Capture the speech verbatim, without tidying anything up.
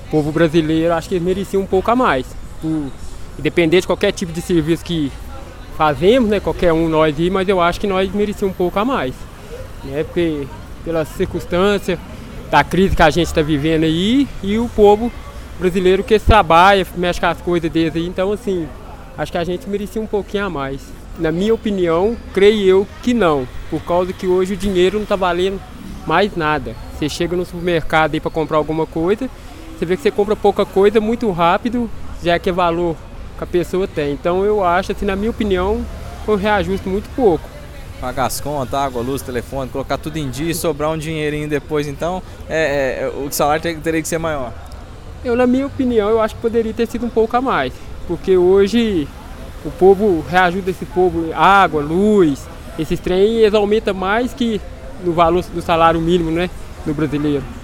povo brasileiro, acho que eles mereciam um pouco a mais. Por, independente de qualquer tipo de serviço que fazemos, né, qualquer um nós aí, mas eu acho que nós merecíamos um pouco a mais. Né, porque pelas circunstâncias da crise que a gente está vivendo aí, e o povo brasileiro que trabalha, mexe com as coisas deles aí, então assim, acho que a gente merecia um pouquinho a mais. Na minha opinião, creio eu que não, por causa que hoje o dinheiro não está valendo mais nada. Você chega no supermercado aí para comprar alguma coisa, você vê que você compra pouca coisa muito rápido, já que é valor que a pessoa tem. Então eu acho, assim, na minha opinião, foi um reajuste muito pouco. Pagar as contas, água, luz, telefone, colocar tudo em dia e sobrar um dinheirinho depois, então é, é, o salário ter, teria que ser maior. Eu, na minha opinião, eu acho que poderia ter sido um pouco a mais, porque hoje o povo reajuda esse povo, água, luz, esses trem, eles aumentam mais que no valor do salário mínimo, né, do brasileiro.